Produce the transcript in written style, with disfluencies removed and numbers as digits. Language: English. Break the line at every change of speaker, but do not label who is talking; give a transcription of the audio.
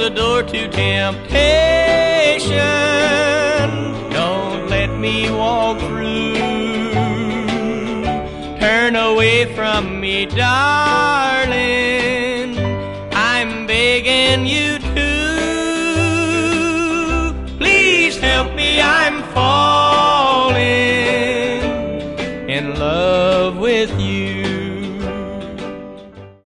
the door to temptation. Don't let me walk through. Turn away from me, darling.